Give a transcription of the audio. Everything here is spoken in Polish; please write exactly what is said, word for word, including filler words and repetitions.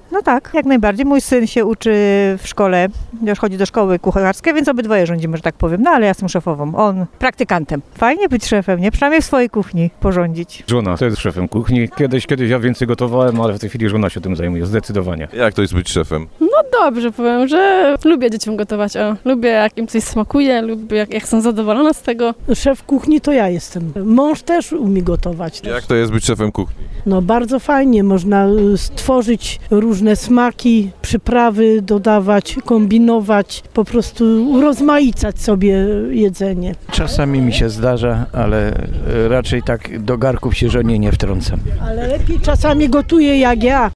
No tak, jak najbardziej. Mój syn się uczy w szkole, już chodzi do szkoły kucharskiej, więc obydwoje rządzimy, że tak powiem. No ale ja jestem szefową, on praktykantem. Fajnie być szefem, nie? Przynajmniej w swojej kuchni porządzić. Żona to jest szefem kuchni. Kiedyś, kiedyś ja więcej gotowałem, ale w tej chwili żona się tym zajmuje, zdecydowanie. Jak to jest być szefem? No dobrze, powiem, że lubię dzieciom gotować, o. Lubię jak im coś smakuje, lubię jak, jak są zadowolone z tego. Szef kuchni to ja jestem. Mąż też umie gotować. Jak to jest być szefem kuchni? No bardzo fajnie, można stworzyć różne smaki, przyprawy dodawać, kombinować, po prostu urozmaicać sobie jedzenie. Czasami mi się zdarza, ale raczej tak do garków się żonie nie wtrącam. Ale lepiej czasami gotuję jak ja.